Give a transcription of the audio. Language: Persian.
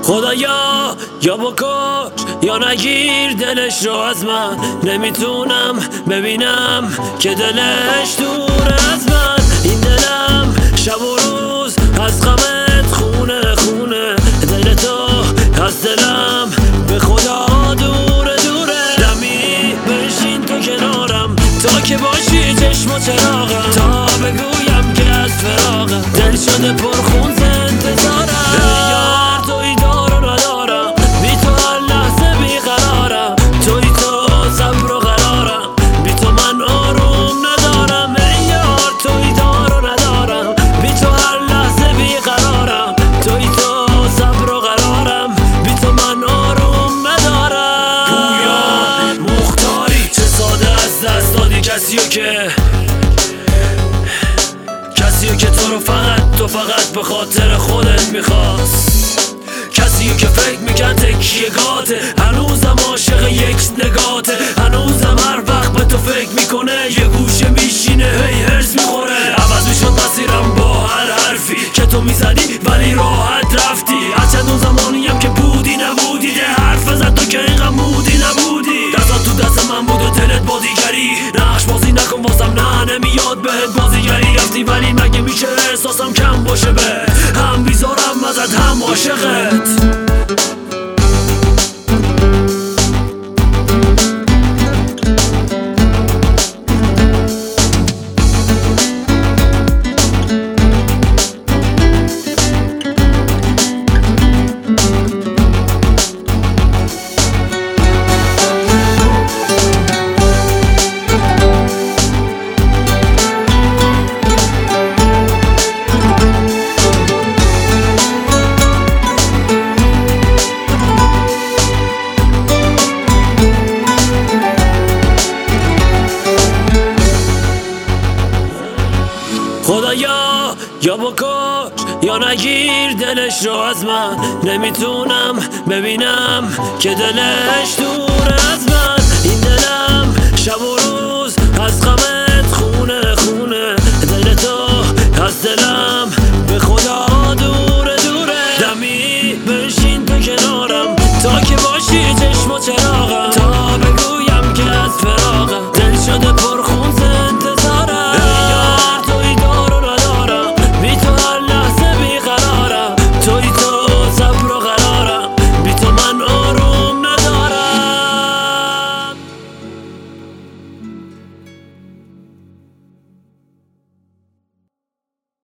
خدایا یا بکش یا نگیر دلش رو از من، نمیتونم ببینم که دلش دور از من. این دلم شب و روز از غمت خونه خونه، دل تو از دلم به خدا دوره دوره. دمی بشین تو کنارم تا که باشی چشم و چراغم، تا بگویم که از فراغم دل شده پرخون انتظارم. یار توی دار و ندارم، بی تو هر لحظه بیقرارم، توی تو صبر و قرارم، بی تو من آروم ندارم. ای یار توی دار و ندارم، بی تو هر لحظه بیقرارم، توی تو صبر و قرارم، بی تو من آروم ندارم. پویا مختاری چه ساده از دست دادی کسیو که تو رو فقط به خاطر خودت میخواست، کسیو که فکر میکرد تکیه‌گاته، هنوزم عاشق یک نگاته، هنوزم هر وقت به تو فکر میکنه یه گوشه میشینه هی هرس میخوره. عوض میشد مسیرم با هر حرفی که تو میزدی ولی راحت رفتی، از چندون زمانیم که بودی نبودی، ده حرف زد تو که اینقدر مودی نبودی. دستات تو دست من بود و دلت با دیگری، نقش بازی نکن واسم، نه نمیاد بهت بازیگری. رفتی ولی مگه میشه احساسم کم باشه، به هم بیزارم ازت هم عاشقت. خدایا یا بکش یا نگیر دلش رو از من، نمیتونم ببینم که دلش دور از من. این دلم شب و روز از غمت خونه خونه، دل تو از دلم به خدا